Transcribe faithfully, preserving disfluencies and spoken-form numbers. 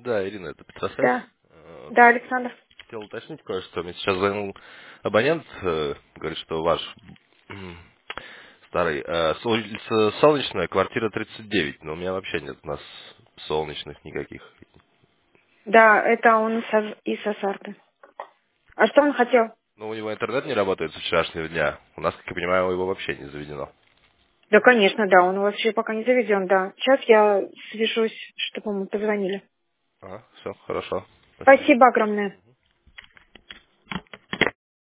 Да, Ирина, это Петросвязь. Да. Э, Да, Александр. Хотел уточнить кое-что. Мне сейчас звонил абонент, э, говорит, что ваш м, старый, э, с улица Солнечная, квартира тридцать девять, но у меня вообще нет у нас солнечных никаких. Да, это он из, Ас- из Асарты. А что он хотел? Ну, у него интернет не работает с вчерашнего дня. У нас, как я понимаю, его вообще не заведено. Да, конечно, да, он вообще пока не заведен, да. Сейчас я свяжусь, чтобы ему позвонили. Ага, все, хорошо. Спасибо. Спасибо огромное.